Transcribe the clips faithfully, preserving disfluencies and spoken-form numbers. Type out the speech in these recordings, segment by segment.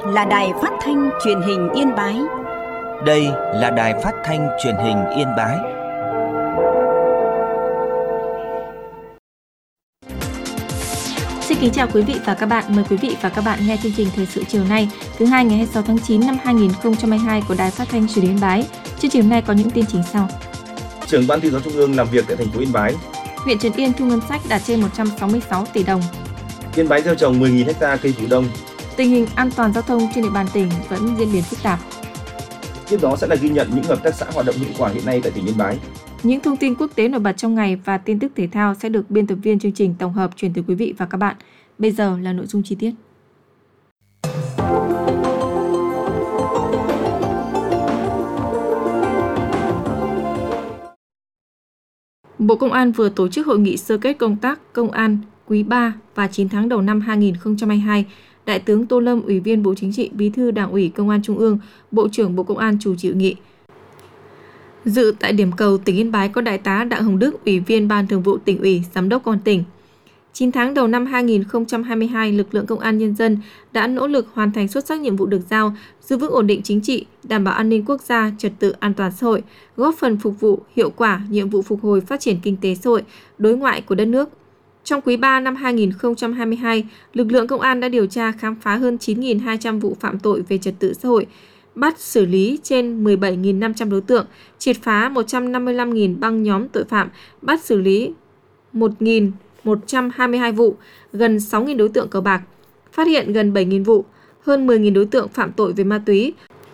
là Đài Phát thanh Truyền hình Yên Bái. Đây là Đài Phát thanh Truyền hình Yên Bái. Xin kính chào quý vị và các bạn. Mời quý vị và các bạn nghe chương trình Thời sự chiều nay, thứ hai ngày hai mươi sáu tháng chín năm hai nghìn không trăm hai mươi hai của Đài Phát thanh Truyền hình Yên Bái. Chương trình hôm nay có những tin chính sau. Trưởng Ban Tuyên giáo Trung ương làm việc tại thành phố Yên Bái. Huyện Trấn Yên thu ngân sách đạt trên một trăm sáu mươi sáu tỷ đồng. Yên Bái gieo trồng mười nghìn ha cây vụ đông. Tình hình an toàn giao thông trên địa bàn tỉnh vẫn diễn biến phức tạp. Tiếp đó sẽ là ghi nhận những hợp tác xã hoạt động hiệu quả hiện nay tại tỉnh Yên Bái. Những thông tin quốc tế nổi bật trong ngày và tin tức thể thao sẽ được biên tập viên chương trình tổng hợp truyền tới quý vị và các bạn. Bây giờ là nội dung chi tiết. Bộ Công an vừa tổ chức hội nghị sơ kết công tác công an quý ba và chín tháng đầu năm hai nghìn không trăm hai mươi hai. Đại tướng Tô Lâm, Ủy viên Bộ Chính trị, Bí thư Đảng ủy Công an Trung ương, Bộ trưởng Bộ Công an chủ trì hội nghị. Dự tại điểm cầu tỉnh Yên Bái có Đại tá Đặng Hồng Đức, Ủy viên Ban Thường vụ Tỉnh ủy, Giám đốc Công an tỉnh. chín tháng đầu năm hai nghìn không trăm hai mươi hai, lực lượng Công an Nhân dân đã nỗ lực hoàn thành xuất sắc nhiệm vụ được giao, giữ vững ổn định chính trị, đảm bảo an ninh quốc gia, trật tự an toàn xã hội, góp phần phục vụ hiệu quả nhiệm vụ phục hồi phát triển kinh tế xã hội, đối ngoại của đất nước. Trong quý ba năm hai nghìn không trăm hai mươi hai, lực lượng Công an đã điều tra khám phá hơn chín nghìn hai trăm vụ phạm tội về trật tự xã hội, bắt xử lý trên mười bảy nghìn năm trăm đối tượng, triệt phá một trăm năm mươi lăm nghìn băng nhóm tội phạm, bắt xử lý một nghìn một trăm hai mươi hai vụ, gần sáu nghìn đối tượng cờ bạc, phát hiện gần bảy nghìn vụ, hơn mười nghìn đối tượng phạm tội về ma túy,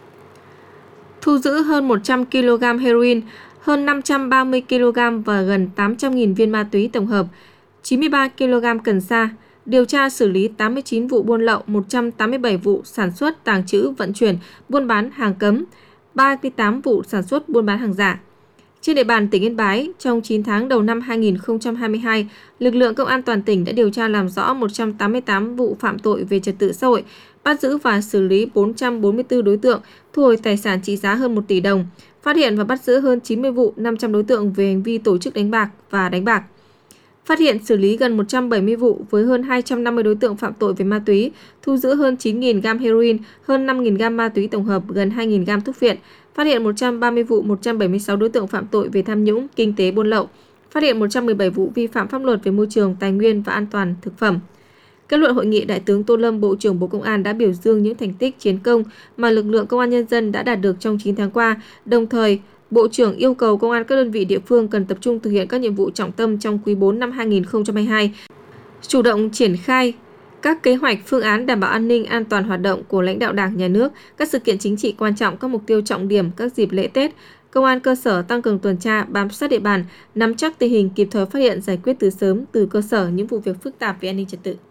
thu giữ hơn một trăm ki lô gam heroin, hơn năm trăm ba mươi ki lô gam và gần tám trăm nghìn viên ma túy tổng hợp, chín mươi ba ki lô gam cần sa, điều tra xử lý tám mươi chín vụ buôn lậu, một trăm tám mươi bảy vụ sản xuất, tàng trữ, vận chuyển, buôn bán hàng cấm, ba mươi tám vụ sản xuất, buôn bán hàng giả. Trên địa bàn tỉnh Yên Bái, trong chín tháng đầu năm hai nghìn không trăm hai mươi hai, lực lượng Công an toàn tỉnh đã điều tra làm rõ một trăm tám mươi tám vụ phạm tội về trật tự xã hội, bắt giữ và xử lý bốn trăm bốn mươi tư đối tượng, thu hồi tài sản trị giá hơn một tỷ đồng, phát hiện và bắt giữ hơn chín mươi vụ, năm trăm đối tượng về hành vi tổ chức đánh bạc và đánh bạc. Phát hiện xử lý gần một trăm bảy mươi vụ với hơn hai trăm năm mươi đối tượng phạm tội về ma túy, thu giữ hơn chín nghìn gam heroin, hơn năm nghìn gam ma túy tổng hợp, gần hai nghìn gam thuốc viện. Phát hiện một trăm ba mươi vụ, một trăm bảy mươi sáu đối tượng phạm tội về tham nhũng, kinh tế buôn lậu. Phát hiện một trăm mười bảy vụ vi phạm pháp luật về môi trường, tài nguyên và an toàn thực phẩm. Kết luận hội nghị, Đại tướng Tô Lâm, Bộ trưởng Bộ Công an đã biểu dương những thành tích chiến công mà lực lượng Công an Nhân dân đã đạt được trong chín tháng qua, đồng thời Bộ trưởng yêu cầu Công an các đơn vị địa phương cần tập trung thực hiện các nhiệm vụ trọng tâm trong quý bốn năm hai nghìn không trăm hai mươi hai, chủ động triển khai các kế hoạch, phương án đảm bảo an ninh, an toàn hoạt động của lãnh đạo Đảng, Nhà nước, các sự kiện chính trị quan trọng, các mục tiêu trọng điểm, các dịp lễ Tết. Công an cơ sở tăng cường tuần tra, bám sát địa bàn, nắm chắc tình hình, kịp thời phát hiện, giải quyết từ sớm, từ cơ sở những vụ việc phức tạp về an ninh trật tự.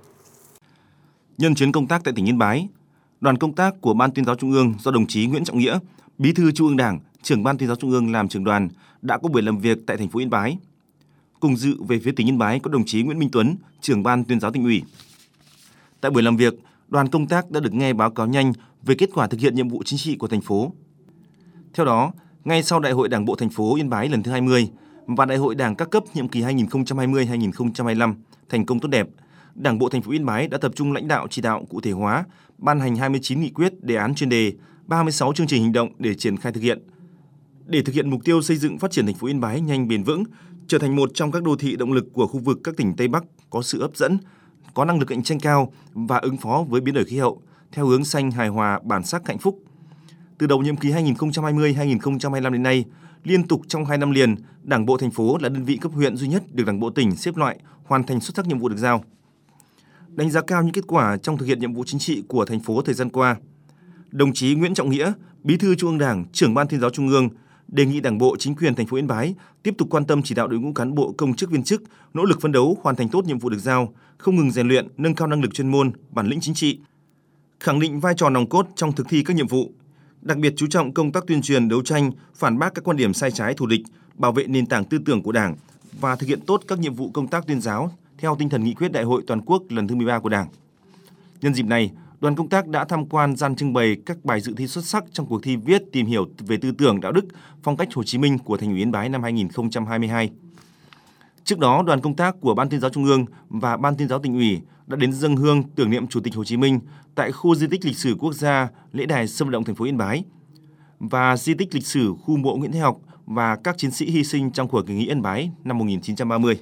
Nhân chuyến công tác tại tỉnh Yên Bái, đoàn công tác của Ban Tuyên giáo Trung ương do đồng chí Nguyễn Trọng Nghĩa, Bí thư Trung ương Đảng, Trưởng Ban Tuyên giáo Trung ương làm trưởng đoàn đã có buổi làm việc tại thành phố Yên Bái. Cùng dự về phía tỉnh Yên Bái có đồng chí Nguyễn Minh Tuấn, Trưởng Ban Tuyên giáo Tỉnh ủy. Tại buổi làm việc, đoàn công tác đã được nghe báo cáo nhanh về kết quả thực hiện nhiệm vụ chính trị của thành phố. Theo đó, ngay sau Đại hội Đảng bộ thành phố Yên Bái lần thứ hai mươi và Đại hội Đảng các cấp nhiệm kỳ hai nghìn không trăm hai mươi đến hai nghìn không trăm hai mươi lăm thành công tốt đẹp, Đảng bộ thành phố Yên Bái đã tập trung lãnh đạo chỉ đạo cụ thể hóa, ban hành hai mươi chín nghị quyết, đề án chuyên đề, ba mươi sáu chương trình hành động để triển khai thực hiện. Để thực hiện mục tiêu xây dựng phát triển thành phố Yên Bái nhanh, bền vững, trở thành một trong các đô thị động lực của khu vực các tỉnh Tây Bắc có sự hấp dẫn, có năng lực cạnh tranh cao và ứng phó với biến đổi khí hậu theo hướng xanh, hài hòa, bản sắc, hạnh phúc. Từ đầu nhiệm kỳ hai nghìn không trăm hai mươi đến hai nghìn không trăm hai mươi lăm đến nay, liên tục trong hai năm liền, Đảng bộ thành phố là đơn vị cấp huyện duy nhất được Đảng bộ tỉnh xếp loại hoàn thành xuất sắc nhiệm vụ được giao. Đánh giá cao những kết quả trong thực hiện nhiệm vụ chính trị của thành phố thời gian qua, đồng chí Nguyễn Trọng Nghĩa, Bí thư Trung ương Đảng, Trưởng Ban Tuyên giáo Trung ương đề nghị Đảng bộ, chính quyền thành phố Yên Bái tiếp tục quan tâm chỉ đạo đội ngũ cán bộ, công chức viên chức nỗ lực phấn đấu hoàn thành tốt nhiệm vụ được giao, không ngừng rèn luyện, nâng cao năng lực chuyên môn, bản lĩnh chính trị, khẳng định vai trò nòng cốt trong thực thi các nhiệm vụ, đặc biệt chú trọng công tác tuyên truyền, đấu tranh, phản bác các quan điểm sai trái thù địch, bảo vệ nền tảng tư tưởng của Đảng và thực hiện tốt các nhiệm vụ công tác tuyên giáo theo tinh thần nghị quyết Đại hội toàn quốc lần thứ mười ba của Đảng. Nhân dịp này, đoàn công tác đã tham quan gian trưng bày các bài dự thi xuất sắc trong cuộc thi viết tìm hiểu về tư tưởng, đạo đức, phong cách Hồ Chí Minh của Thành ủy Yên Bái năm hai nghìn không trăm hai mươi hai. Trước đó, đoàn công tác của Ban Tuyên giáo Trung ương và Ban Tuyên giáo Tỉnh ủy đã đến dâng hương tưởng niệm Chủ tịch Hồ Chí Minh tại khu di tích lịch sử quốc gia lễ đài Sân vận động thành phố Yên Bái và di tích lịch sử khu mộ Nguyễn Thái Học và các chiến sĩ hy sinh trong cuộc khởi nghĩa Yên Bái năm một nghìn chín trăm ba mươi.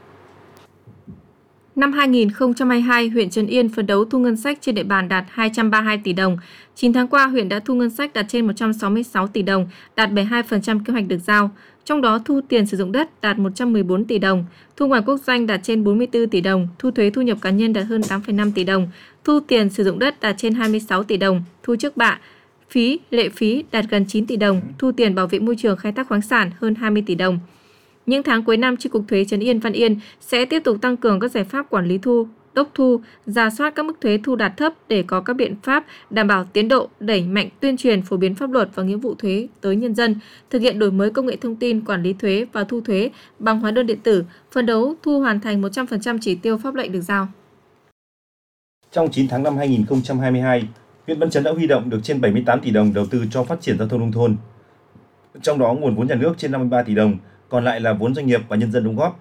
Năm hai nghìn không trăm hai mươi hai, huyện Trấn Yên phấn đấu thu ngân sách trên địa bàn đạt hai trăm ba mươi hai tỷ đồng. chín tháng qua, huyện đã thu ngân sách đạt trên một trăm sáu mươi sáu tỷ đồng, đạt bảy mươi hai phần trăm kế hoạch được giao. Trong đó, thu tiền sử dụng đất đạt một trăm mười bốn tỷ đồng, thu ngoài quốc doanh đạt trên bốn mươi tư tỷ đồng, thu thuế thu nhập cá nhân đạt hơn tám phẩy năm tỷ đồng, thu tiền sử dụng đất đạt trên hai mươi sáu tỷ đồng, thu trước bạ, phí, lệ phí đạt gần chín tỷ đồng, thu tiền bảo vệ môi trường khai thác khoáng sản hơn hai mươi tỷ đồng. Những tháng cuối năm, Chi cục Thuế Trấn Yên Văn Yên sẽ tiếp tục tăng cường các giải pháp quản lý thu, đốc thu, rà soát các mức thuế thu đạt thấp để có các biện pháp đảm bảo tiến độ, đẩy mạnh tuyên truyền phổ biến pháp luật và nghĩa vụ thuế tới nhân dân, thực hiện đổi mới công nghệ thông tin quản lý thuế và thu thuế bằng hóa đơn điện tử, phấn đấu thu hoàn thành một trăm phần trăm chỉ tiêu pháp lệnh được giao. Trong chín tháng năm hai nghìn không trăm hai mươi hai, huyện Văn Chấn đã huy động được trên bảy mươi tám tỷ đồng đầu tư cho phát triển giao thông nông thôn. Trong đó nguồn vốn nhà nước trên năm mươi ba tỷ đồng, còn lại là vốn doanh nghiệp và nhân dân đóng góp.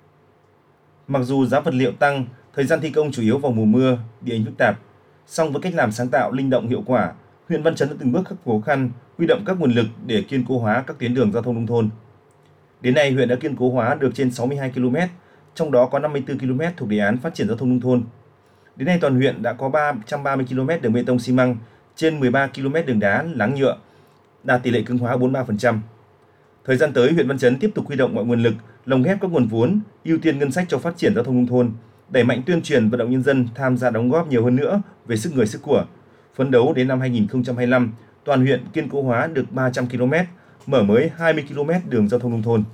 Mặc dù giá vật liệu tăng, thời gian thi công chủ yếu vào mùa mưa, địa hình phức tạp, song với cách làm sáng tạo, linh động, hiệu quả, huyện Văn Chấn đã từng bước khắc phục khó khăn, huy động các nguồn lực để kiên cố hóa các tuyến đường giao thông nông thôn. Đến nay, huyện đã kiên cố hóa được trên sáu mươi hai ki lô mét, trong đó có năm mươi tư ki lô mét thuộc đề án phát triển giao thông nông thôn. Đến nay, toàn huyện đã có ba trăm ba mươi ki lô mét đường bê tông xi măng, trên mười ba ki lô mét đường đá láng nhựa, đạt tỷ lệ cứng hóa bốn mươi ba phần trăm. Thời gian tới, huyện Văn Chấn tiếp tục huy động mọi nguồn lực, lồng ghép các nguồn vốn, ưu tiên ngân sách cho phát triển giao thông nông thôn, đẩy mạnh tuyên truyền vận động nhân dân tham gia đóng góp nhiều hơn nữa về sức người sức của. Phấn đấu đến năm hai nghìn không trăm hai mươi lăm, toàn huyện kiên cố hóa được ba trăm ki lô mét, mở mới hai mươi ki lô mét đường giao thông nông thôn.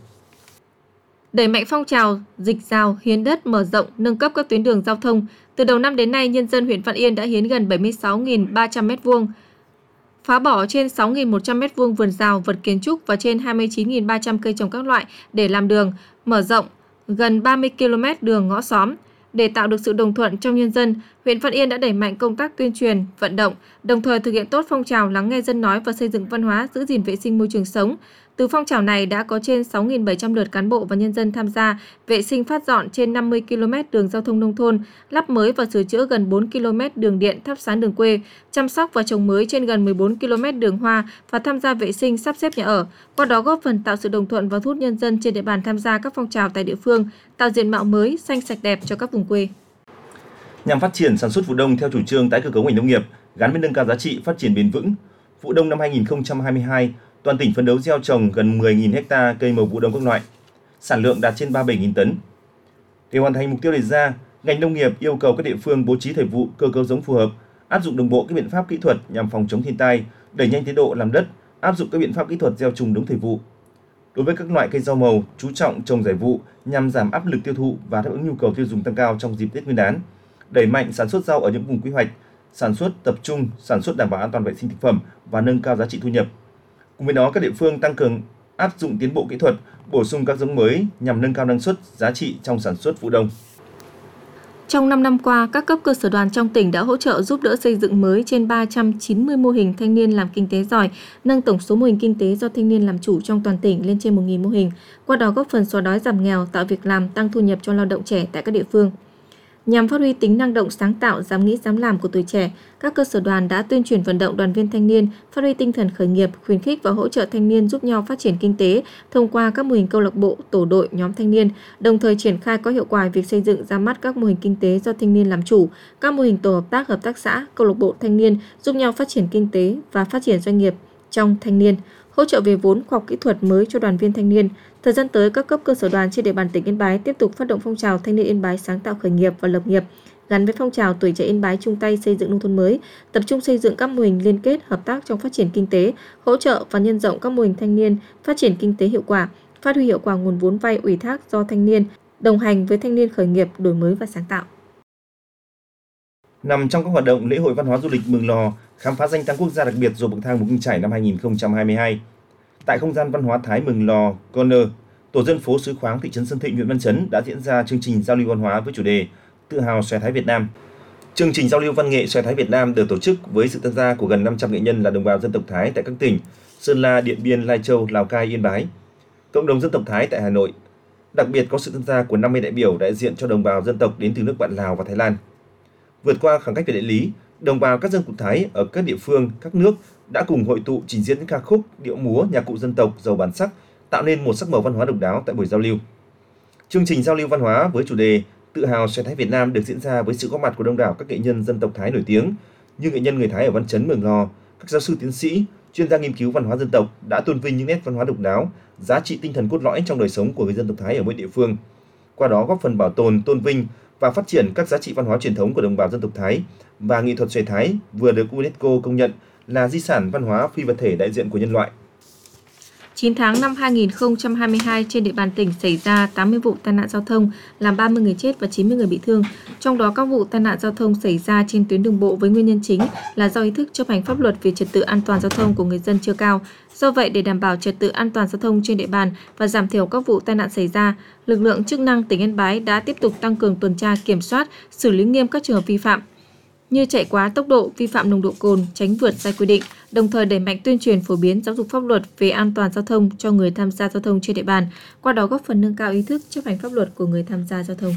Đẩy mạnh phong trào dịch rào, hiến đất, mở rộng, nâng cấp các tuyến đường giao thông. Từ đầu năm đến nay, nhân dân huyện Văn Yên đã hiến gần bảy mươi sáu nghìn ba trăm mét vuông, phá bỏ trên sáu nghìn một trăm mét vuông vườn rào, vật kiến trúc và trên hai mươi chín nghìn ba trăm cây trồng các loại để làm đường, mở rộng gần ba mươi ki lô mét đường ngõ xóm. Để tạo được sự đồng thuận trong nhân dân, huyện Văn Yên đã đẩy mạnh công tác tuyên truyền, vận động, đồng thời thực hiện tốt phong trào lắng nghe dân nói và xây dựng văn hóa giữ gìn vệ sinh môi trường sống. Từ phong trào này đã có trên sáu nghìn bảy trăm lượt cán bộ và nhân dân tham gia vệ sinh phát dọn trên năm mươi ki lô mét đường giao thông nông thôn, lắp mới và sửa chữa gần bốn ki lô mét đường điện thắp sáng đường quê, chăm sóc và trồng mới trên gần mười bốn ki lô mét đường hoa và tham gia vệ sinh sắp xếp nhà ở. Qua đó góp phần tạo sự đồng thuận và thu hút nhân dân trên địa bàn tham gia các phong trào tại địa phương, tạo diện mạo mới, xanh sạch đẹp cho các vùng quê. Nhằm phát triển sản xuất vụ đông theo chủ trương tái cơ cấu ngành nông nghiệp gắn với nâng cao giá trị phát triển bền vững, vụ đông năm hai nghìn không trăm hai mươi hai, toàn tỉnh phấn đấu gieo trồng gần mười nghìn ha cây màu vụ đông các loại, sản lượng đạt trên ba mươi bảy nghìn tấn. Để hoàn thành mục tiêu đề ra, ngành nông nghiệp yêu cầu các địa phương bố trí thời vụ, cơ cấu giống phù hợp, áp dụng đồng bộ các biện pháp kỹ thuật nhằm phòng chống thiên tai, đẩy nhanh tiến độ làm đất, áp dụng các biện pháp kỹ thuật gieo trồng đúng thời vụ. Đối với các loại cây rau màu, chú trọng trồng giải vụ nhằm giảm áp lực tiêu thụ và đáp ứng nhu cầu tiêu dùng tăng cao trong dịp Tết Nguyên đán. Đẩy mạnh sản xuất rau ở những vùng quy hoạch, sản xuất tập trung, sản xuất đảm bảo an toàn vệ sinh thực phẩm và nâng cao giá trị thu nhập. Cùng với đó, các địa phương tăng cường áp dụng tiến bộ kỹ thuật, bổ sung các giống mới nhằm nâng cao năng suất, giá trị trong sản xuất vụ đông. Trong năm năm qua, các cấp cơ sở đoàn trong tỉnh đã hỗ trợ giúp đỡ xây dựng mới trên ba trăm chín mươi mô hình thanh niên làm kinh tế giỏi, nâng tổng số mô hình kinh tế do thanh niên làm chủ trong toàn tỉnh lên trên một nghìn mô hình, qua đó góp phần xóa đói giảm nghèo, tạo việc làm, tăng thu nhập cho lao động trẻ tại các địa phương. Nhằm phát huy tính năng động, sáng tạo, dám nghĩ, dám làm của tuổi trẻ, các cơ sở đoàn đã tuyên truyền vận động đoàn viên thanh niên, phát huy tinh thần khởi nghiệp, khuyến khích và hỗ trợ thanh niên giúp nhau phát triển kinh tế thông qua các mô hình câu lạc bộ, tổ đội, nhóm thanh niên, đồng thời triển khai có hiệu quả việc xây dựng ra mắt các mô hình kinh tế do thanh niên làm chủ, các mô hình tổ hợp tác, hợp tác xã, câu lạc bộ thanh niên giúp nhau phát triển kinh tế và phát triển doanh nghiệp trong thanh niên, hỗ trợ về vốn, khoa học kỹ thuật mới cho đoàn viên thanh niên. Thời gian tới, các cấp cơ sở đoàn trên địa bàn tỉnh Yên Bái tiếp tục phát động phong trào thanh niên Yên Bái sáng tạo khởi nghiệp và lập nghiệp, gắn với phong trào tuổi trẻ Yên Bái chung tay xây dựng nông thôn mới, tập trung xây dựng các mô hình liên kết hợp tác trong phát triển kinh tế, hỗ trợ và nhân rộng các mô hình thanh niên phát triển kinh tế hiệu quả, phát huy hiệu quả nguồn vốn vay ủy thác do thanh niên, đồng hành với thanh niên khởi nghiệp, đổi mới và sáng tạo. Nằm trong các hoạt động lễ hội văn hóa du lịch Mường Lò khám phá danh thắng quốc gia đặc biệt Rùa Bậc Thang Mù Căng Chải năm hai nghìn không trăm hai mươi hai, tại không gian văn hóa Thái Mường Lò Corner, tổ dân phố Suối Khoáng, thị trấn Sơn Thịnh, huyện Văn Chấn đã diễn ra chương trình giao lưu văn hóa với chủ đề Tự hào xòe Thái Việt Nam. Chương trình giao lưu văn nghệ xòe Thái Việt Nam được tổ chức với sự tham gia của gần năm trăm nghệ nhân là đồng bào dân tộc Thái tại các tỉnh Sơn La, Điện Biên, Lai Châu, Lào Cai, Yên Bái. Cộng đồng dân tộc Thái tại Hà Nội Đặc biệt có sự tham gia của năm mươi đại biểu đại diện cho đồng bào dân tộc đến từ nước bạn Lào và Thái Lan. Vượt qua khoảng cách về địa lý, đồng bào các dân tộc Thái ở các địa phương, các nước đã cùng hội tụ trình diễn những ca khúc, điệu múa, nhạc cụ dân tộc giàu bản sắc, tạo nên một sắc màu văn hóa độc đáo tại buổi giao lưu. Chương trình giao lưu văn hóa với chủ đề Tự hào xoáy Thái Việt Nam được diễn ra với sự góp mặt của đông đảo các nghệ nhân dân tộc Thái nổi tiếng như nghệ nhân người Thái ở Văn Chấn, Mường Lò, các giáo sư tiến sĩ, chuyên gia nghiên cứu văn hóa dân tộc đã tôn vinh những nét văn hóa độc đáo, giá trị tinh thần cốt lõi trong đời sống của người dân tộc Thái ở mỗi địa phương. Qua đó góp phần bảo tồn, tôn vinh và phát triển các giá trị văn hóa truyền thống của đồng bào dân tộc Thái và nghệ thuật xoáy Thái vừa được UNESCO công nhận là di sản văn hóa phi vật thể đại diện của nhân loại. chín tháng năm hai nghìn không trăm hai mươi hai, trên địa bàn tỉnh xảy ra tám mươi vụ tai nạn giao thông, làm ba mươi người chết và chín mươi người bị thương. Trong đó các vụ tai nạn giao thông xảy ra trên tuyến đường bộ với nguyên nhân chính là do ý thức chấp hành pháp luật về trật tự an toàn giao thông của người dân chưa cao. Do vậy, để đảm bảo trật tự an toàn giao thông trên địa bàn và giảm thiểu các vụ tai nạn xảy ra, lực lượng chức năng tỉnh Yên Bái đã tiếp tục tăng cường tuần tra, kiểm soát, xử lý nghiêm các trường hợp vi phạm như chạy quá tốc độ, vi phạm nồng độ cồn, tránh vượt sai quy định, đồng thời đẩy mạnh tuyên truyền phổ biến giáo dục pháp luật về an toàn giao thông cho người tham gia giao thông trên địa bàn, qua đó góp phần nâng cao ý thức chấp hành pháp luật của người tham gia giao thông.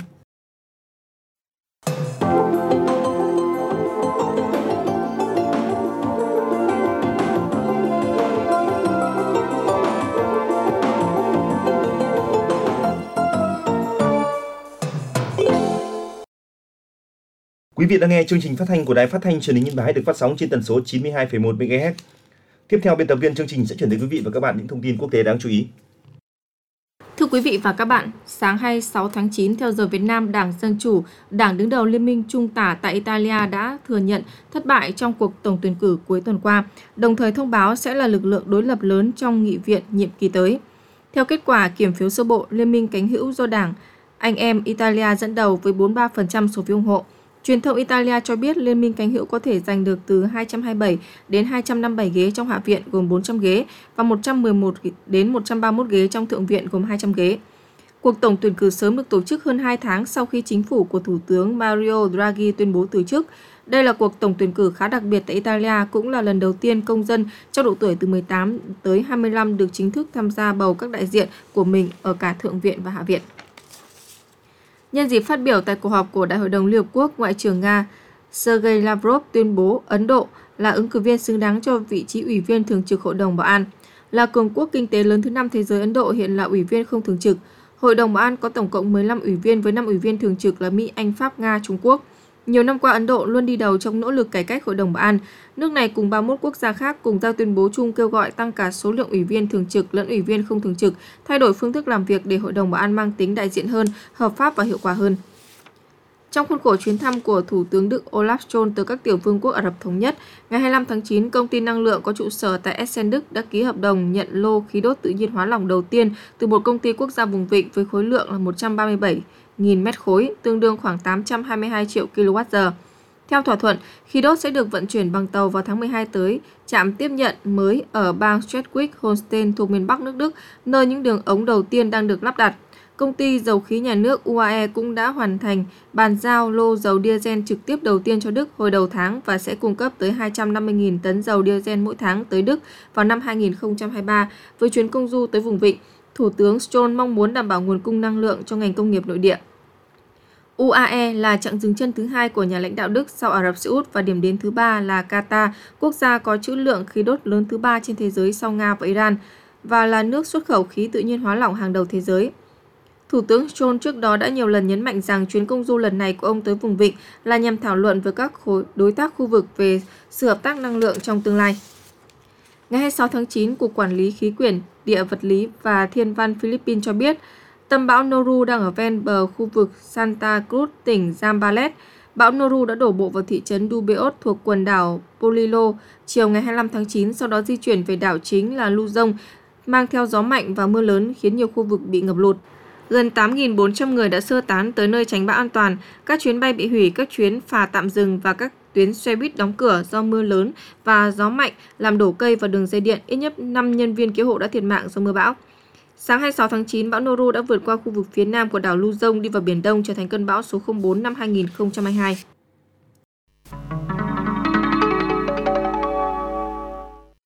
Quý vị đang nghe chương trình phát thanh của Đài Phát thanh Truyền hình Yên Bái được phát sóng trên tần số chín mươi hai phẩy một mê ga héc. Tiếp theo, biên tập viên chương trình sẽ chuyển đến quý vị và các bạn những thông tin quốc tế đáng chú ý. Thưa quý vị và các bạn, sáng hai mươi sáu tháng chín theo giờ Việt Nam, Đảng Dân Chủ, đảng đứng đầu Liên minh Trung tả tại Italia đã thừa nhận thất bại trong cuộc tổng tuyển cử cuối tuần qua, đồng thời thông báo sẽ là lực lượng đối lập lớn trong nghị viện nhiệm kỳ tới. Theo kết quả kiểm phiếu sơ bộ, Liên minh cánh hữu do Đảng Anh em Italia dẫn đầu với bốn mươi ba phần trăm số phiếu ủng hộ. Truyền thông Italia cho biết Liên minh cánh hữu có thể giành được từ hai trăm hai mươi bảy đến hai trăm năm mươi bảy ghế trong Hạ viện gồm bốn trăm ghế và một trăm mười một đến một trăm ba mươi mốt ghế trong Thượng viện gồm hai trăm ghế. Cuộc tổng tuyển cử sớm được tổ chức hơn hai tháng sau khi chính phủ của Thủ tướng Mario Draghi tuyên bố từ chức. Đây là cuộc tổng tuyển cử khá đặc biệt tại Italia, cũng là lần đầu tiên công dân trong độ tuổi từ mười tám tới hai mươi lăm được chính thức tham gia bầu các đại diện của mình ở cả Thượng viện và Hạ viện. Nhân dịp phát biểu tại cuộc họp của Đại hội đồng Liên Hợp Quốc, Ngoại trưởng Nga Sergei Lavrov tuyên bố Ấn Độ là ứng cử viên xứng đáng cho vị trí Ủy viên Thường trực Hội đồng Bảo an. Là cường quốc kinh tế lớn thứ năm thế giới, Ấn Độ hiện là Ủy viên không thường trực. Hội đồng Bảo an có tổng cộng mười lăm ủy viên với năm ủy viên thường trực là Mỹ, Anh, Pháp, Nga, Trung Quốc. Nhiều năm qua, Ấn Độ luôn đi đầu trong nỗ lực cải cách Hội đồng Bảo an. Nước này cùng ba mươi mốt quốc gia khác cùng ra tuyên bố chung kêu gọi tăng cả số lượng ủy viên thường trực lẫn ủy viên không thường trực, thay đổi phương thức làm việc để Hội đồng Bảo an mang tính đại diện hơn, hợp pháp và hiệu quả hơn. Trong khuôn khổ chuyến thăm của Thủ tướng Đức Olaf Scholz tới các tiểu vương quốc Ả Rập Thống Nhất, ngày hai mươi lăm tháng chín, công ty năng lượng có trụ sở tại Essen, Đức đã ký hợp đồng nhận lô khí đốt tự nhiên hóa lỏng đầu tiên từ một công ty quốc gia vùng vịnh với khối lượng là một trăm ba mươi bảy nghìn mét khối, tương đương khoảng tám trăm hai mươi hai triệu ki lô oát giờ. Theo thỏa thuận, khí đốt sẽ được vận chuyển bằng tàu vào tháng mười hai tới trạm tiếp nhận mới ở bang Schleswig-Holstein thuộc miền Bắc nước Đức, nơi những đường ống đầu tiên đang được lắp đặt. Công ty dầu khí nhà nước u a e cũng đã hoàn thành bàn giao lô dầu diesel trực tiếp đầu tiên cho Đức hồi đầu tháng và sẽ cung cấp tới hai trăm năm mươi nghìn tấn dầu diesel mỗi tháng tới Đức vào năm hai nghìn không trăm hai mươi ba. Với chuyến công du tới vùng vịnh, Thủ tướng Scholz mong muốn đảm bảo nguồn cung năng lượng cho ngành công nghiệp nội địa. u a e là chặng dừng chân thứ hai của nhà lãnh đạo Đức sau Ả Rập Xê Út và điểm đến thứ ba là Qatar, quốc gia có trữ lượng khí đốt lớn thứ ba trên thế giới sau Nga và Iran, và là nước xuất khẩu khí tự nhiên hóa lỏng hàng đầu thế giới. Thủ tướng Scholz trước đó đã nhiều lần nhấn mạnh rằng chuyến công du lần này của ông tới vùng vịnh là nhằm thảo luận với các khối đối tác khu vực về sự hợp tác năng lượng trong tương lai. Ngày hai mươi sáu tháng chín, Cục Quản lý Khí quyển, Địa vật lý và Thiên văn Philippines cho biết tâm bão Noru đang ở ven bờ khu vực Santa Cruz, tỉnh Zambales. Bão Noru đã đổ bộ vào thị trấn Dubeot thuộc quần đảo Polillo chiều ngày hai mươi lăm tháng chín, sau đó di chuyển về đảo chính là Luzon, mang theo gió mạnh và mưa lớn khiến nhiều khu vực bị ngập lụt. Gần tám nghìn bốn trăm người đã sơ tán tới nơi tránh bão an toàn, các chuyến bay bị hủy, các chuyến phà tạm dừng và các tuyến xe buýt đóng cửa do mưa lớn và gió mạnh làm đổ cây và đường dây điện. Ít nhất năm nhân viên cứu hộ đã thiệt mạng do mưa bão. Sáng hai mươi sáu tháng chín, bão Noru đã vượt qua khu vực phía nam của đảo Luzon đi vào Biển Đông, trở thành cơn bão số không bốn năm hai nghìn không trăm hai mươi hai.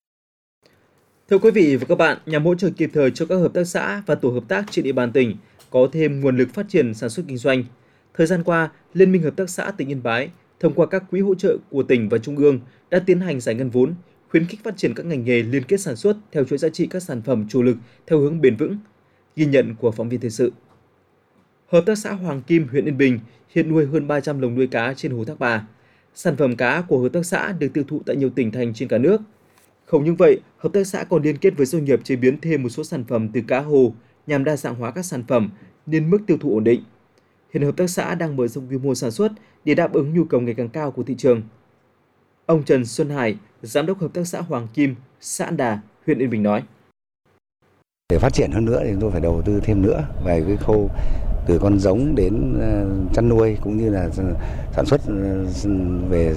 Thưa quý vị và các bạn, nhằm hỗ trợ kịp thời cho các hợp tác xã và tổ hợp tác trên địa bàn tỉnh có thêm nguồn lực phát triển sản xuất kinh doanh. Thời gian qua, Liên minh Hợp tác xã tỉnh Yên Bái thông qua các quỹ hỗ trợ của tỉnh và trung ương đã tiến hành giải ngân vốn, khuyến khích phát triển các ngành nghề liên kết sản xuất theo chuỗi giá trị các sản phẩm chủ lực theo hướng bền vững. Ghi nhận của phóng viên thời sự. Hợp tác xã Hoàng Kim, huyện Yên Bình hiện nuôi hơn ba trăm lồng nuôi cá trên hồ Thác Bà. Sản phẩm cá của hợp tác xã được tiêu thụ tại nhiều tỉnh thành trên cả nước. Không những vậy, hợp tác xã còn liên kết với doanh nghiệp chế biến thêm một số sản phẩm từ cá hồ nhằm đa dạng hóa các sản phẩm nên mức tiêu thụ ổn định. Hiện hợp tác xã đang mở rộng quy mô sản xuất để đáp ứng nhu cầu ngày càng cao của thị trường. Ông Trần Xuân Hải, giám đốc hợp tác xã Hoàng Kim, xã An Đà, huyện Yên Bình nói: Để phát triển hơn nữa thì chúng tôi phải đầu tư thêm nữa về cái khâu từ con giống đến chăn nuôi cũng như là sản xuất về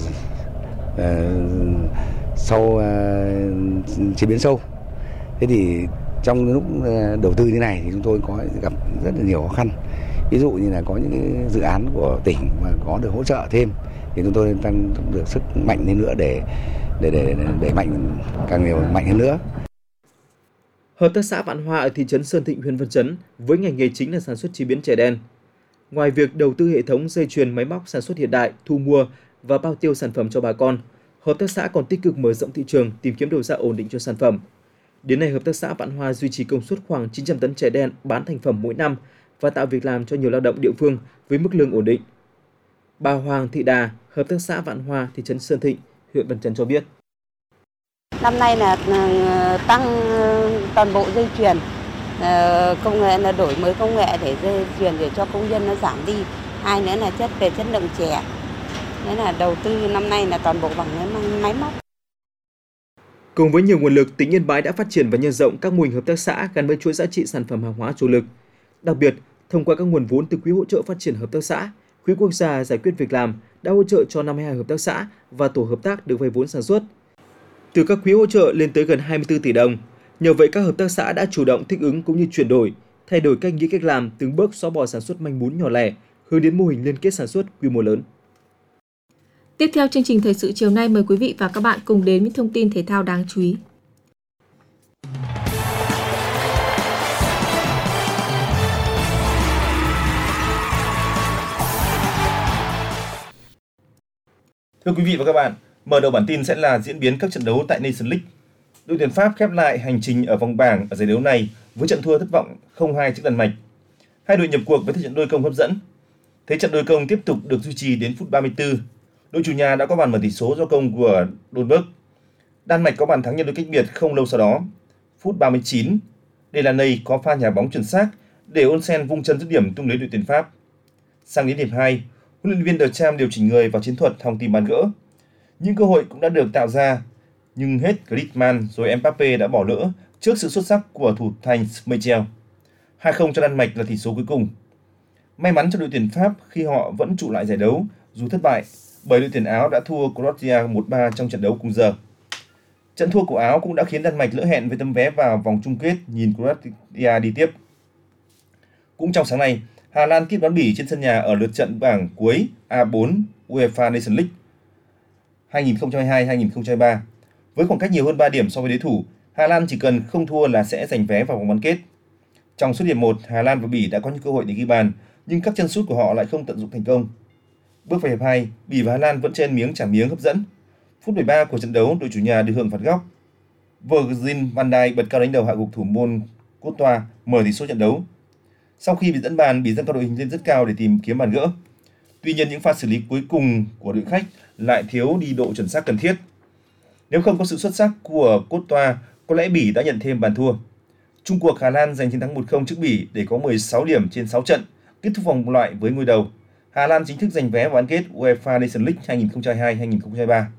sau chế biến sâu. Thế thì trong lúc đầu tư như này thì chúng tôi có gặp rất là nhiều khó khăn. Ví dụ như là có những dự án của tỉnh mà có được hỗ trợ thêm thì chúng tôi tăng được sức mạnh lên nữa để để để để mạnh càng nhiều mạnh hơn nữa. Hợp tác xã Vạn Hoa ở thị trấn Sơn Thịnh, huyện Văn Chấn với ngành nghề chính là sản xuất chế biến chè đen. Ngoài việc đầu tư hệ thống dây chuyền máy móc sản xuất hiện đại, thu mua và bao tiêu sản phẩm cho bà con, hợp tác xã còn tích cực mở rộng thị trường, tìm kiếm đầu ra ổn định cho sản phẩm. Đến nay, hợp tác xã Vạn Hoa duy trì công suất khoảng chín trăm tấn chè đen bán thành phẩm mỗi năm và tạo việc làm cho nhiều lao động địa phương với mức lương ổn định. Bà Hoàng Thị Đà, hợp tác xã Vạn Hoa, thị trấn Sơn Thịnh, huyện Văn Chấn cho biết. Năm nay là tăng toàn bộ dây chuyền, công nghệ là đổi mới công nghệ để dây chuyền để cho công nhân nó giảm đi. Hai nữa là chất về chất lượng chè. Thế là đầu tư năm nay là toàn bộ bằng máy móc. Cùng với nhiều nguồn lực, tỉnh Yên Bái đã phát triển và nhân rộng các mô hình hợp tác xã gắn với chuỗi giá trị sản phẩm hàng hóa chủ lực. Đặc biệt, thông qua các nguồn vốn từ quỹ hỗ trợ phát triển hợp tác xã, quỹ quốc gia giải quyết việc làm đã hỗ trợ cho năm mươi hai hợp tác xã và tổ hợp tác được vay vốn sản xuất. Từ các quỹ hỗ trợ lên tới gần hai mươi tư tỷ đồng. Nhờ vậy, các hợp tác xã đã chủ động thích ứng cũng như chuyển đổi, thay đổi cách nghĩ cách làm, từng bước xóa bỏ sản xuất manh mún nhỏ lẻ, hướng đến mô hình liên kết sản xuất quy mô lớn. Tiếp theo chương trình thời sự chiều nay, mời quý vị và các bạn cùng đến với thông tin thể thao đáng chú ý. Thưa quý vị và các bạn, mở đầu bản tin sẽ là diễn biến các trận đấu tại Nations League. Đội tuyển Pháp khép lại hành trình ở vòng bảng ở giải đấu này với trận thua thất vọng không hai trước Đan Mạch. Hai đội nhập cuộc với thế trận đôi công hấp dẫn. Thế trận đôi công tiếp tục được duy trì đến phút ba mươi tư. Đội chủ nhà đã có bàn mở tỷ số do công của Dolberg. Đan Mạch có bàn thắng nhân đôi cách biệt không lâu sau đó. Phút ba mươi chín, Delaney có pha nhả bóng chuẩn xác để Olsen vung chân dứt điểm tung lưới đội tuyển Pháp. Sang đến hiệp hai, huấn luyện viên Deschamps điều chỉnh người và chiến thuật hòng tìm bàn gỡ. Những cơ hội cũng đã được tạo ra, nhưng hết Griezmann rồi Mbappe đã bỏ lỡ trước sự xuất sắc của thủ thành Schmeichel. hai không cho Đan Mạch là tỷ số cuối cùng. May mắn cho đội tuyển Pháp khi họ vẫn trụ lại giải đấu dù thất bại, bởi đội tuyển Áo đã thua Croatia một ba trong trận đấu cùng giờ. Trận thua của Áo cũng đã khiến Đan Mạch lỡ hẹn với tấm vé vào vòng chung kết nhìn Croatia đi tiếp. Cũng trong sáng nay, Hà Lan tiếp đón Bỉ trên sân nhà ở lượt trận bảng cuối A bốn UEFA Nations League hai không hai hai hai không hai ba. Với khoảng cách nhiều hơn ba điểm so với đối thủ, Hà Lan chỉ cần không thua là sẽ giành vé vào vòng bán kết. Trong suốt hiệp một, Hà Lan và Bỉ đã có những cơ hội để ghi bàn, nhưng các chân sút của họ lại không tận dụng thành công. Bước vào hiệp hai, Bỉ và Hà Lan vẫn chen miếng trả miếng hấp dẫn. Phút mười ba của trận đấu, đội chủ nhà được hưởng phạt góc. Virgil van Dijk bật cao đánh đầu hạ gục thủ môn Courtois mở tỷ số trận đấu. Sau khi bị dẫn bàn, Bỉ dâng cao đội hình lên rất cao để tìm kiếm bàn gỡ. Tuy nhiên, những pha xử lý cuối cùng của đội khách lại thiếu đi độ chuẩn xác cần thiết. Nếu không có sự xuất sắc của Courtois, có lẽ Bỉ đã nhận thêm bàn thua. Chung cuộc, Hà Lan giành chiến thắng một không trước Bỉ để có mười sáu điểm trên sáu trận, kết thúc vòng loại với ngôi đầu. Hà Lan chính thức giành vé vào bán kết UEFA Nations League hai không hai hai hai không hai ba.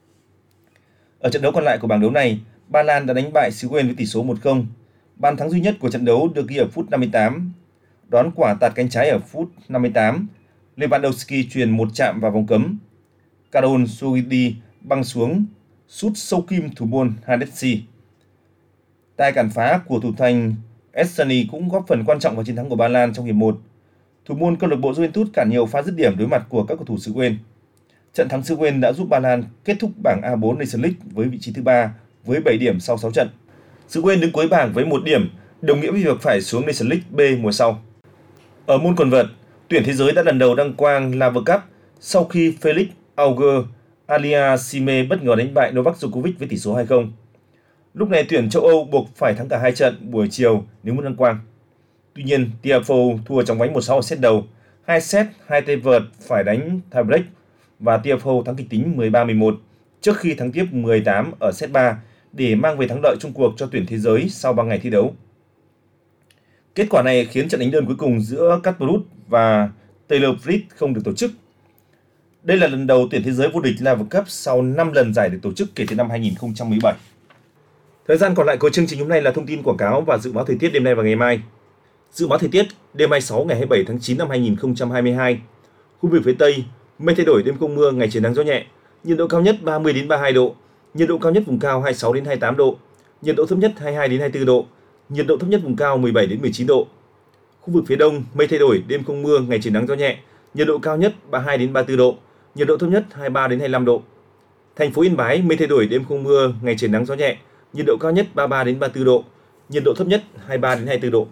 Ở trận đấu còn lại của bảng đấu này, Ba Lan đã đánh bại xứ Wales với tỷ số một không. Bàn thắng duy nhất của trận đấu được ghi ở phút năm mươi tám. Đón quả tạt cánh trái ở phút năm mươi tám, Lewandowski chuyền một chạm vào vòng cấm. Karol Sogidi băng xuống, sút sâu kim thủ môn Hennessy. Tài cản phá của thủ thành Szczęsny cũng góp phần quan trọng vào chiến thắng của Ba Lan trong hiệp một. Thủ môn câu lạc bộ Juventus cản nhiều pha dứt điểm đối mặt của các cầu thủ xứ Wales. Trận thắng xứ Wales đã giúp Ba Lan kết thúc bảng A bốn Nations League với vị trí thứ ba với bảy điểm sau sáu trận. Xứ Wales đứng cuối bảng với một điểm, đồng nghĩa với việc phải xuống Nations League B mùa sau. Ở môn quần vợt, tuyển thế giới đã lần đầu đăng quang Laver Cup sau khi Felix Auger-Aliassime bất ngờ đánh bại Novak Djokovic với tỷ số hai không. Lúc này tuyển châu Âu buộc phải thắng cả hai trận buổi chiều nếu muốn đăng quang. Tuy nhiên, Tiafoe thua trong vánh một sáu ở set đầu, hai set, hai tay vợt phải đánh tie break và Tiafoe thắng kịch tính mười ba mười một trước khi thắng tiếp mười tám ở set ba để mang về thắng lợi chung cuộc cho tuyển thế giới sau ba ngày thi đấu. Kết quả này khiến trận đánh đơn cuối cùng giữa Casper Ruud và Taylor Fritz không được tổ chức. Đây là lần đầu tuyển thế giới vô địch Laver Cup sau năm lần giải được tổ chức kể từ năm hai nghìn không trăm mười bảy. Thời gian còn lại của chương trình hôm nay là thông tin quảng cáo và dự báo thời tiết đêm nay và ngày mai. Dự báo thời tiết đêm hai mươi sáu ngày hai mươi bảy tháng chín năm hai nghìn không trăm hai mươi hai. Khu vực phía Tây, mây thay đổi, đêm không mưa, ngày trời nắng gió nhẹ. Nhiệt độ cao nhất ba mươi đến ba mươi hai độ, nhiệt độ cao nhất vùng cao hai mươi sáu đến hai mươi tám độ, nhiệt độ thấp nhất hai mươi hai đến hai mươi tư độ, nhiệt độ thấp nhất vùng cao mười bảy đến mười chín độ. Khu vực phía Đông, mây thay đổi, đêm không mưa, ngày trời nắng gió nhẹ, nhiệt độ cao nhất ba mươi hai đến ba mươi tư độ, nhiệt độ thấp nhất hai mươi ba đến hai mươi lăm độ. Thành phố Yên Bái, mây thay đổi, đêm không mưa, ngày trời nắng gió nhẹ, nhiệt độ cao nhất ba mươi ba đến ba mươi tư độ, nhiệt độ thấp nhất hai mươi ba đến hai mươi tư độ.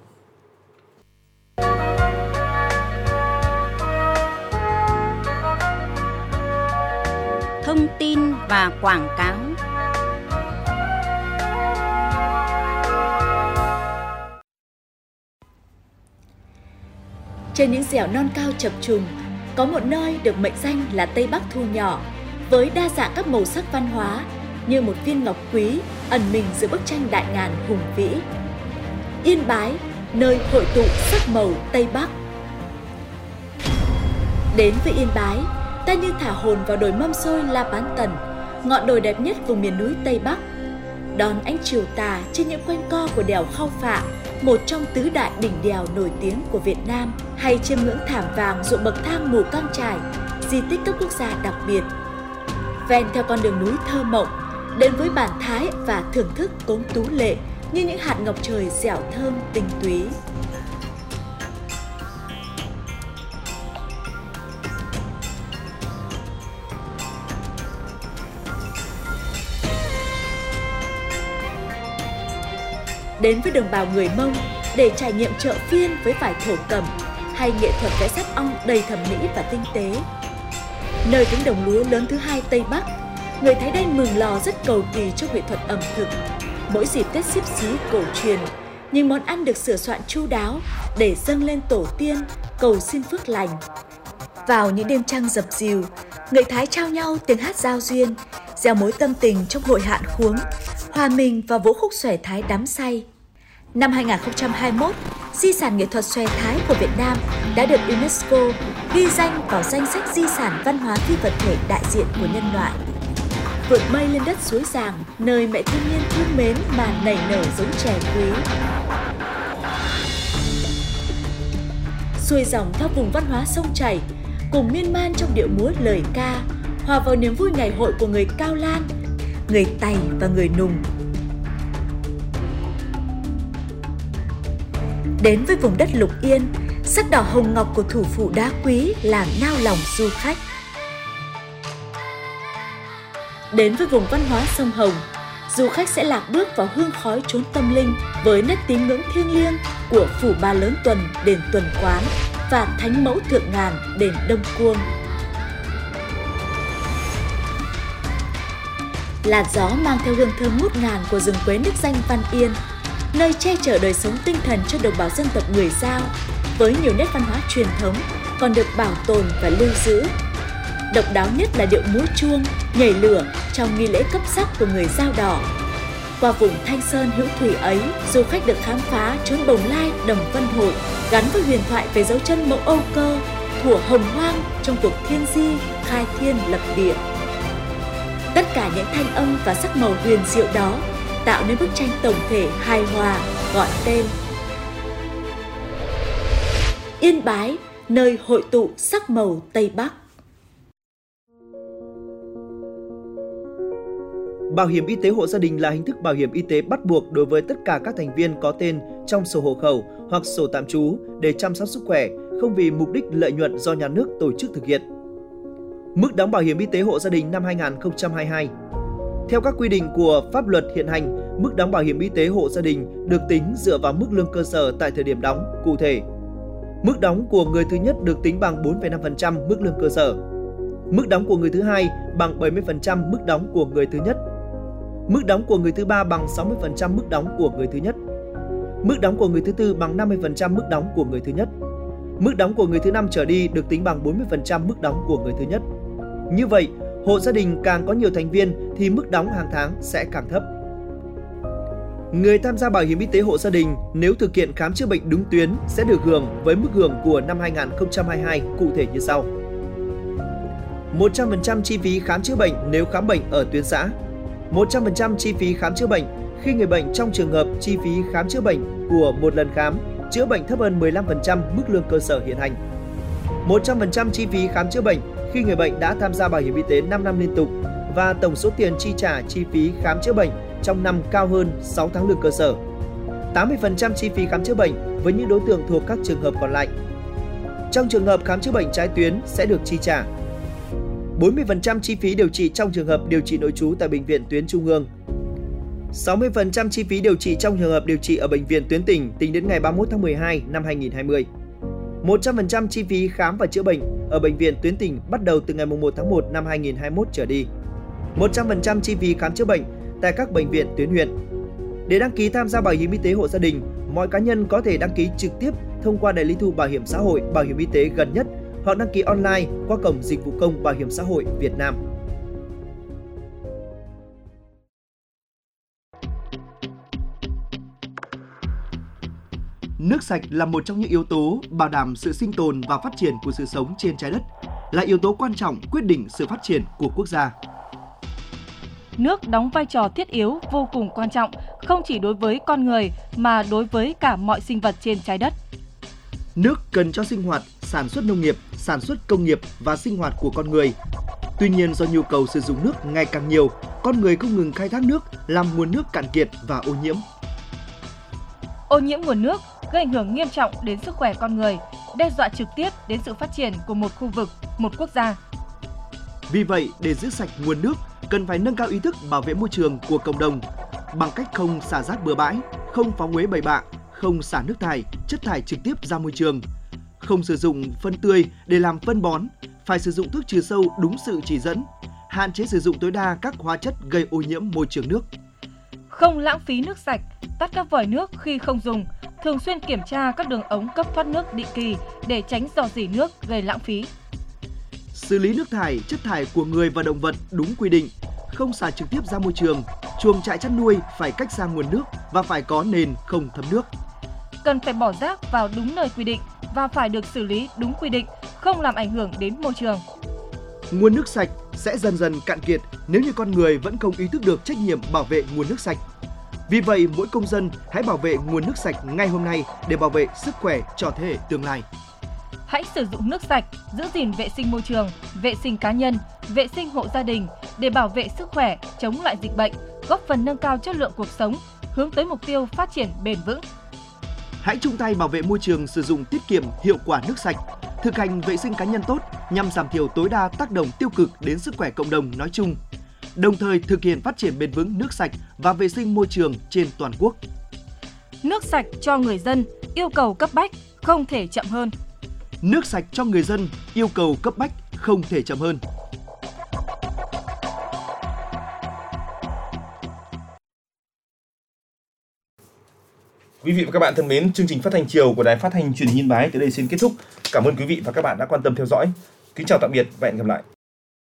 Thông tin và quảng cáo. Trên những dẻo non cao chập trùng, có một nơi được mệnh danh là Tây Bắc thu nhỏ, với đa dạng các màu sắc văn hóa như một viên ngọc quý ẩn mình giữa bức tranh đại ngàn hùng vĩ. Yên Bái, nơi hội tụ sắc màu Tây Bắc. Đến với Yên Bái, ta như thả hồn vào đồi mâm xôi La Bán Tần, ngọn đồi đẹp nhất vùng miền núi Tây Bắc. Đón ánh chiều tà trên những quanh co của đèo Khao Phạ, một trong tứ đại đỉnh đèo nổi tiếng của Việt Nam, hay chiêm ngưỡng thảm vàng ruộng bậc thang Mù Căng Chải, di tích cấp quốc gia đặc biệt. Ven theo con đường núi thơ mộng, đến với bản thái và thưởng thức cốm tú lệ như những hạt ngọc trời dẻo thơm tinh túy. Đến với đồng bào người Mông để trải nghiệm chợ phiên với vải thổ cẩm hay nghệ thuật vẽ sáp ong đầy thẩm mỹ và tinh tế. Nơi cánh đồng lúa lớn thứ hai Tây Bắc, người Thái Đen Mường Lò rất cầu kỳ trong nghệ thuật ẩm thực. Mỗi dịp Tết Xíp Xí cổ truyền, những món ăn được sửa soạn chu đáo để dâng lên tổ tiên, cầu xin phước lành. Vào những đêm trăng dập dìu, người Thái trao nhau tiếng hát giao duyên, gieo mối tâm tình trong hội hạn khuống, hòa mình vào vũ khúc xòe Thái đắm say. Năm hai nghìn không trăm hai mươi mốt, di sản nghệ thuật xòe Thái của Việt Nam đã được UNESCO ghi danh vào danh sách di sản văn hóa phi vật thể đại diện của nhân loại. Vượt mây lên đất suối Giàng, nơi mẹ thiên nhiên thương mến mà nảy nở giống chè quý. Xuôi dòng theo vùng văn hóa sông chảy, cùng miên man trong điệu múa lời ca, hòa vào niềm vui ngày hội của người Cao Lan, người Tày và người Nùng. Đến với vùng đất Lục Yên, sắc đỏ hồng ngọc của thủ phủ đá quý làm nao lòng du khách. Đến với vùng văn hóa sông Hồng, du khách sẽ lạc bước vào hương khói chốn tâm linh với nét tín ngưỡng thiêng liêng của phủ Ba Lớn Tuần, đền Tuần Quán và Thánh Mẫu Thượng Ngàn, đền Đông Cuông. Là gió mang theo hương thơm ngút ngàn của rừng quế nước danh Văn Yên, nơi che chở đời sống tinh thần cho đồng bào dân tộc người Dao, với nhiều nét văn hóa truyền thống còn được bảo tồn và lưu giữ. Độc đáo nhất là điệu múa chuông, nhảy lửa trong nghi lễ cấp sắc của người Dao Đỏ. Qua vùng Thanh Sơn hữu thủy ấy, du khách được khám phá chốn Bồng Lai, Đồng Vân Hội, gắn với huyền thoại về dấu chân Mẫu Âu Cơ, thuở hồng hoang trong cuộc thiên di, khai thiên lập địa. Tất cả những thanh âm và sắc màu huyền diệu đó tạo nên bức tranh tổng thể hài hòa gọi tên Yên Bái, nơi hội tụ sắc màu Tây Bắc. Bảo hiểm y tế hộ gia đình là hình thức bảo hiểm y tế bắt buộc đối với tất cả các thành viên có tên trong sổ hộ khẩu hoặc sổ tạm trú để chăm sóc sức khỏe, không vì mục đích lợi nhuận do nhà nước tổ chức thực hiện. Mức đóng bảo hiểm y tế hộ gia đình năm hai nghìn không trăm hai mươi hai. Theo các quy định của pháp luật hiện hành, mức đóng bảo hiểm y tế hộ gia đình được tính dựa vào mức lương cơ sở tại thời điểm đóng cụ thể. Mức đóng của người thứ nhất được tính bằng bốn phẩy năm phần trăm mức lương cơ sở. Mức đóng của người thứ hai bằng bảy mươi phần trăm mức đóng của người thứ nhất. Mức đóng của người thứ ba bằng sáu mươi phần trăm mức đóng của người thứ nhất. Mức đóng của người thứ tư bằng năm mươi phần trăm mức đóng của người thứ nhất. Mức đóng của người thứ năm trở đi được tính bằng bốn mươi phần trăm mức đóng của người thứ nhất. Như vậy, hộ gia đình càng có nhiều thành viên thì mức đóng hàng tháng sẽ càng thấp. Người tham gia bảo hiểm y tế hộ gia đình nếu thực hiện khám chữa bệnh đúng tuyến sẽ được hưởng với mức hưởng của năm hai nghìn không trăm hai mươi hai cụ thể như sau. một trăm phần trăm chi phí khám chữa bệnh nếu khám bệnh ở tuyến xã. một trăm phần trăm chi phí khám chữa bệnh khi người bệnh trong trường hợp chi phí khám chữa bệnh của một lần khám chữa bệnh thấp hơn mười lăm phần trăm mức lương cơ sở hiện hành. một trăm phần trăm chi phí khám chữa bệnh khi người bệnh đã tham gia bảo hiểm y tế năm năm liên tục và tổng số tiền chi trả chi phí khám chữa bệnh trong năm cao hơn sáu tháng lương cơ sở. tám mươi phần trăm chi phí khám chữa bệnh với những đối tượng thuộc các trường hợp còn lại. Trong trường hợp khám chữa bệnh trái tuyến sẽ được chi trả bốn mươi phần trăm chi phí điều trị trong trường hợp điều trị nội trú tại bệnh viện tuyến trung ương, sáu mươi phần trăm chi phí điều trị trong trường hợp điều trị ở bệnh viện tuyến tỉnh tính đến ngày ba mươi mốt tháng mười hai năm hai nghìn không trăm hai mươi. một trăm phần trăm chi phí khám và chữa bệnh ở bệnh viện tuyến tỉnh bắt đầu từ ngày mùng một tháng một năm hai nghìn không trăm hai mươi mốt trở đi. một trăm phần trăm chi phí khám chữa bệnh tại các bệnh viện tuyến huyện. Để đăng ký tham gia bảo hiểm y tế hộ gia đình, mọi cá nhân có thể đăng ký trực tiếp thông qua đại lý thu bảo hiểm xã hội, bảo hiểm y tế gần nhất hoặc đăng ký online qua cổng dịch vụ công bảo hiểm xã hội Việt Nam. Nước sạch là một trong những yếu tố bảo đảm sự sinh tồn và phát triển của sự sống trên trái đất, là yếu tố quan trọng quyết định sự phát triển của quốc gia. Nước đóng vai trò thiết yếu vô cùng quan trọng, không chỉ đối với con người mà đối với cả mọi sinh vật trên trái đất. Nước cần cho sinh hoạt, sản xuất nông nghiệp, sản xuất công nghiệp và sinh hoạt của con người. Tuy nhiên do nhu cầu sử dụng nước ngày càng nhiều, con người không ngừng khai thác nước làm nguồn nước cạn kiệt và ô nhiễm. Ô nhiễm nguồn nước gây ảnh hưởng nghiêm trọng đến sức khỏe con người, đe dọa trực tiếp đến sự phát triển của một khu vực, một quốc gia. Vì vậy, để giữ sạch nguồn nước, cần phải nâng cao ý thức bảo vệ môi trường của cộng đồng bằng cách không xả rác bừa bãi, không phóng uế bậy bạ, không xả nước thải, chất thải trực tiếp ra môi trường, không sử dụng phân tươi để làm phân bón, phải sử dụng thuốc trừ sâu đúng sự chỉ dẫn, hạn chế sử dụng tối đa các hóa chất gây ô nhiễm môi trường nước. Không lãng phí nước sạch, tắt các vòi nước khi không dùng, thường xuyên kiểm tra các đường ống cấp thoát nước định kỳ để tránh rò rỉ nước gây lãng phí. Xử lý nước thải, chất thải của người và động vật đúng quy định, không xả trực tiếp ra môi trường, chuồng trại chăn nuôi phải cách xa nguồn nước và phải có nền không thấm nước. Cần phải bỏ rác vào đúng nơi quy định và phải được xử lý đúng quy định, không làm ảnh hưởng đến môi trường. Nguồn nước sạch sẽ dần dần cạn kiệt nếu như con người vẫn không ý thức được trách nhiệm bảo vệ nguồn nước sạch. Vì vậy, mỗi công dân hãy bảo vệ nguồn nước sạch ngay hôm nay để bảo vệ sức khỏe cho thế hệ tương lai. Hãy sử dụng nước sạch, giữ gìn vệ sinh môi trường, vệ sinh cá nhân, vệ sinh hộ gia đình để bảo vệ sức khỏe, chống lại dịch bệnh, góp phần nâng cao chất lượng cuộc sống, hướng tới mục tiêu phát triển bền vững. Hãy chung tay bảo vệ môi trường sử dụng tiết kiệm hiệu quả nước sạch, thực hành vệ sinh cá nhân tốt nhằm giảm thiểu tối đa tác động tiêu cực đến sức khỏe cộng đồng nói chung, đồng thời thực hiện phát triển bền vững nước sạch và vệ sinh môi trường trên toàn quốc. Nước sạch cho người dân, yêu cầu cấp bách, không thể chậm hơn. Nước sạch cho người dân, yêu cầu cấp bách, không thể chậm hơn. Quý vị và các bạn thân mến, chương trình phát thanh chiều của Đài Phát thanh Truyền hình Yên Bái tới đây xin kết thúc. Cảm ơn quý vị và các bạn đã quan tâm theo dõi. Kính chào tạm biệt và hẹn gặp lại.